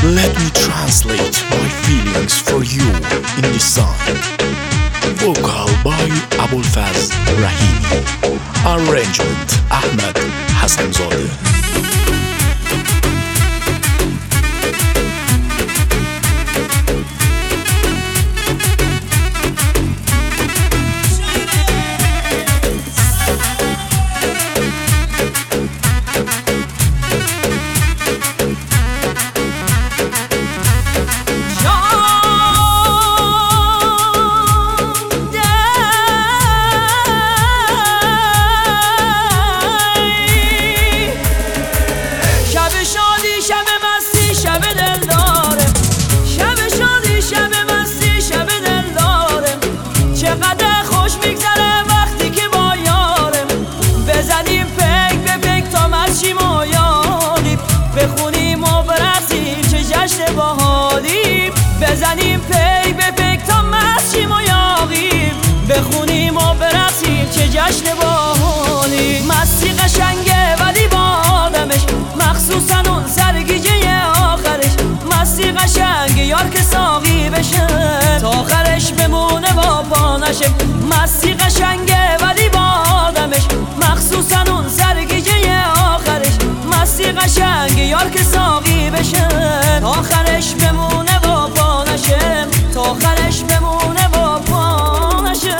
Let me translate my feelings for you in this song. Vocal by Abulfaz Rahimi. Arrangement Ahmed Hassanzadeh. بزنیم پی به پیک تا مسچیم و یاقیم، بخونیم و برسیم چه جشن باحالی. مستی قشنگه ولی با آدمش، مخصوصا اون سرگیجه آخرش. مستی قشنگه یار که ساقی بشه تا آخرش بمونه و پا نشه. مستی قشنگه ولی با آدمش، مخصوصا اون سرگیجه آخرش. مستی قشنگه یار که ساقی بشه تا آخرش بمونه و پا نشه، تا آخرش بمونه و پا نشه.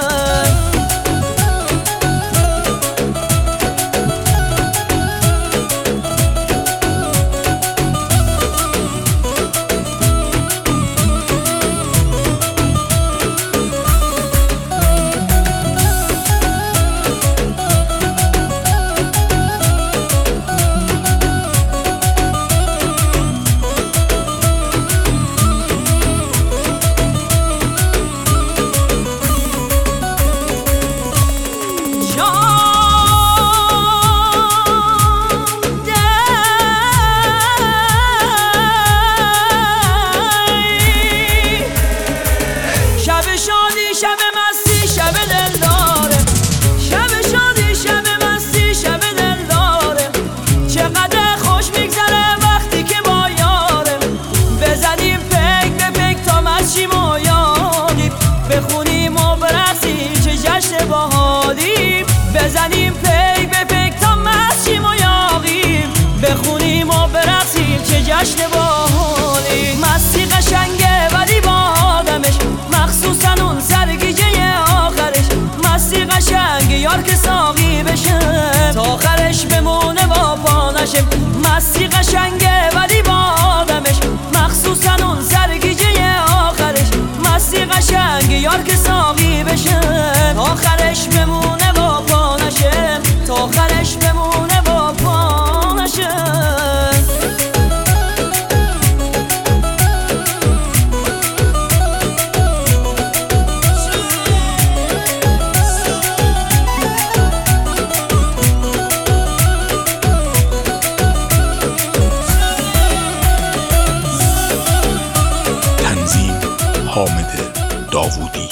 بزنیم پی به پیک تا مسچیم و یاقیم، بخونیم و برسیم چه جشن باحالی. مستی قشنگه ولی با آدمش، مخصوصا اون سرگیجه آخرش. مستی قشنگه یار که ساقی بشه تا آخرش بمونه و پا نشه. مستی قشنگه ولی با آدمش، مخصوصا اون سرگیجه آخرش. مستی قشنگه یار که ساقی بشه تا آخرش بمونه و پا نشه، تا آخرش بمونه و پا نشه. تنظیم حامد داوودی.